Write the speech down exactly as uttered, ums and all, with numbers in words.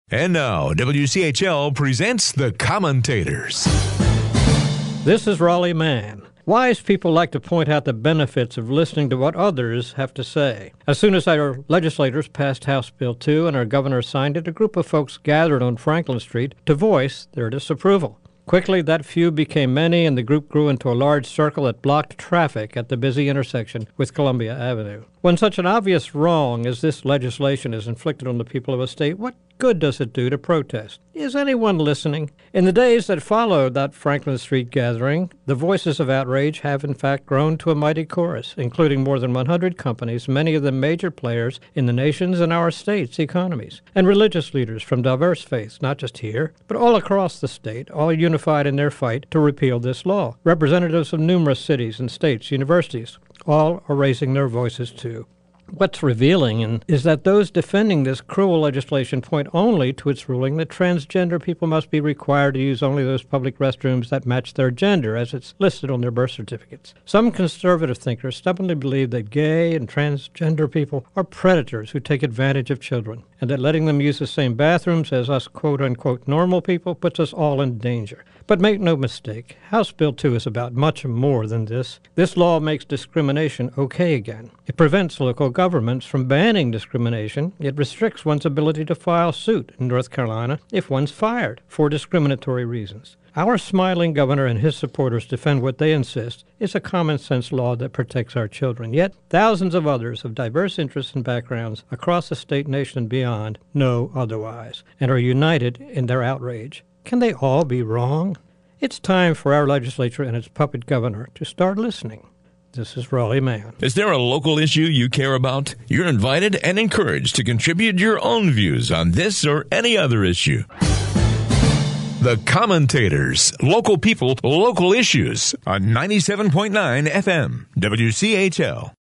And now, W C H L presents The Commentators. This is Raleigh Mann. Wise people like to point out the benefits of listening to what others have to say. As soon as our legislators passed House Bill two and our governor signed it, a group of folks gathered on Franklin Street to voice their disapproval. Quickly, that few became many, and the group grew into a large circle that blocked traffic at the busy intersection with Columbia Avenue. When such an obvious wrong as this legislation is inflicted on the people of a state, what good does it do to protest? Is anyone listening? In the days that followed that Franklin Street gathering, the voices of outrage have in fact grown to a mighty chorus, including more than one hundred companies, many of them major players in the nation's and our state's economies, and religious leaders from diverse faiths, not just here, but all across the state, all unified in their fight to repeal this law. Representatives of numerous cities and states, universities, all are raising their voices too. What's revealing is that those defending this cruel legislation point only to its ruling that transgender people must be required to use only those public restrooms that match their gender, as it's listed on their birth certificates. Some conservative thinkers stubbornly believe that gay and transgender people are predators who take advantage of children, and that letting them use the same bathrooms as us quote-unquote normal people puts us all in danger. But make no mistake, House Bill two is about much more than this. This law makes discrimination okay again. It prevents local governments from banning discrimination. It restricts one's ability to file suit in North Carolina if one's fired for discriminatory reasons. Our smiling governor and his supporters defend what they insist is a common-sense law that protects our children. Yet thousands of others of diverse interests and backgrounds across the state, nation, and beyond know otherwise and are united in their outrage. Can they all be wrong? It's time for our legislature and its puppet governor to start listening. This is Raleigh Mann. Is there a local issue you care about? You're invited and encouraged to contribute your own views on this or any other issue. The Commentators, local people, local issues on ninety-seven point nine F M, W C H L.